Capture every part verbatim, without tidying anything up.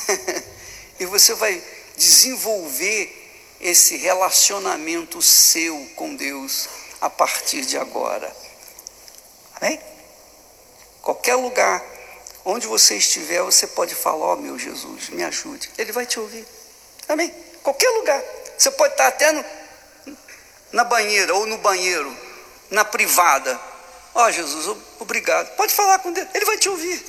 E você vai desenvolver esse relacionamento seu com Deus a partir de agora. Amém? Qualquer lugar onde você estiver, você pode falar: ó, meu Jesus, me ajude. Ele vai te ouvir. Amém? Qualquer lugar. Você pode estar até no, na banheira ou no banheiro, na privada. Ó, Jesus, obrigado. Pode falar com Deus, Ele vai te ouvir.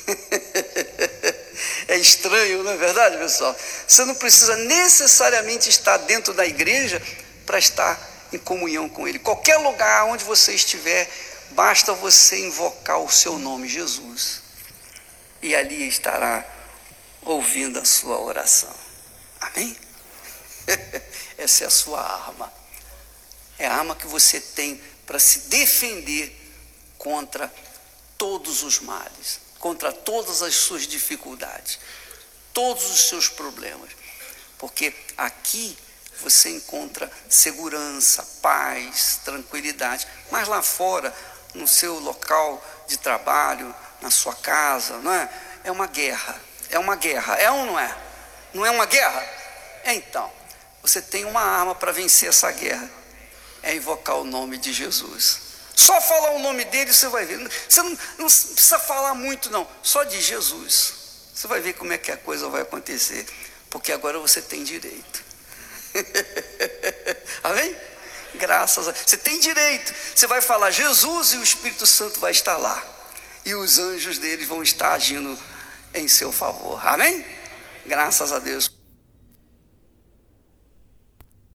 É estranho, não é verdade, pessoal? Você não precisa necessariamente estar dentro da igreja para estar em comunhão com Ele. Qualquer lugar onde você estiver, basta você invocar o seu nome, Jesus, e ali estará ouvindo a sua oração. Amém? Essa é a sua arma. É a arma que você tem para se defender contra todos os males, contra todas as suas dificuldades, todos os seus problemas. Porque aqui você encontra segurança, paz, tranquilidade. Mas lá fora, no seu local de trabalho, na sua casa, não é? É uma guerra. É uma guerra. É ou não é? Não é uma guerra? Então, você tem uma arma para vencer essa guerra. É invocar o nome de Jesus. Só falar o nome dele, você vai ver. Você não, não precisa falar muito, não. Só de Jesus. Você vai ver como é que a coisa vai acontecer. Porque agora você tem direito. Amém? Graças a Deus. Você tem direito. Você vai falar Jesus e o Espírito Santo vai estar lá. E os anjos deles vão estar agindo em seu favor. Amém? Graças a Deus